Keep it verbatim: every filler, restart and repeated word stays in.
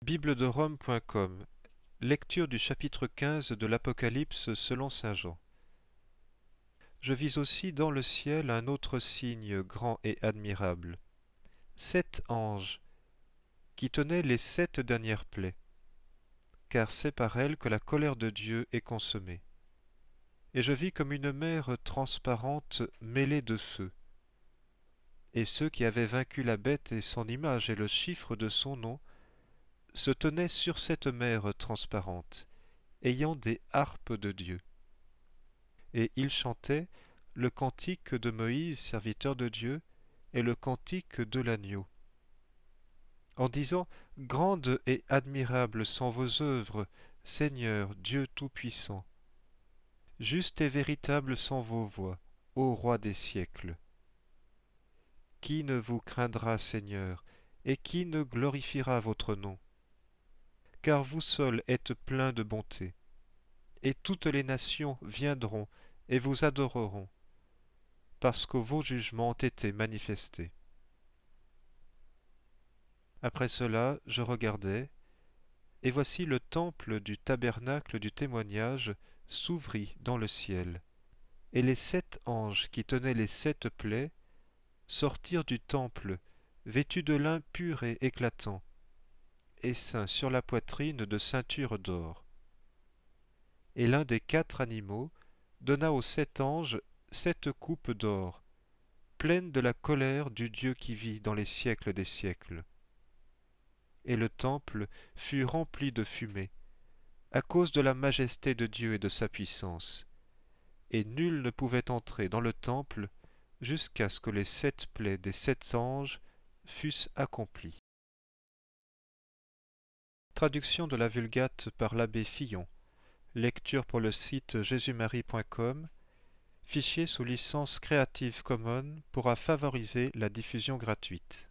bible de rome point com. Lecture du chapitre quinze de l'Apocalypse selon saint Jean. Je vis aussi dans le ciel un autre signe grand et admirable. Sept anges, qui tenaient les sept dernières plaies, car c'est par elles que la colère de Dieu est consommée. Et je vis comme une mer transparente mêlée de feu. Et ceux qui avaient vaincu la bête et son image et le chiffre de son nom se tenaient sur cette mer transparente, ayant des harpes de Dieu. Et ils chantaient le cantique de Moïse, serviteur de Dieu, et le cantique de l'agneau, en disant « Grandes et admirables sont vos œuvres, Seigneur Dieu Tout-Puissant. Justes et véritables sont vos voies, ô Roi des siècles. Qui ne vous craindra, Seigneur, et qui ne glorifiera votre nom? Car vous seul êtes plein de bonté, et toutes les nations viendront et vous adoreront, parce que vos jugements ont été manifestés. » Après cela, je regardai, et voici le temple du tabernacle du témoignage s'ouvrit dans le ciel, et les sept anges qui tenaient les sept plaies sortirent du temple, vêtus de lin pur et éclatant, et ceints sur la poitrine de ceintures d'or. Et l'un des quatre animaux donna aux sept anges sept coupes d'or, pleines de la colère du Dieu qui vit dans les siècles des siècles. Et le temple fut rempli de fumée, à cause de la majesté de Dieu et de sa puissance, et nul ne pouvait entrer dans le temple jusqu'à ce que les sept plaies des sept anges fussent accomplies. Traduction de la Vulgate par l'abbé Fillon. Lecture pour le site jésus marie point com. Fichier sous licence Creative Commons pourra favoriser la diffusion gratuite.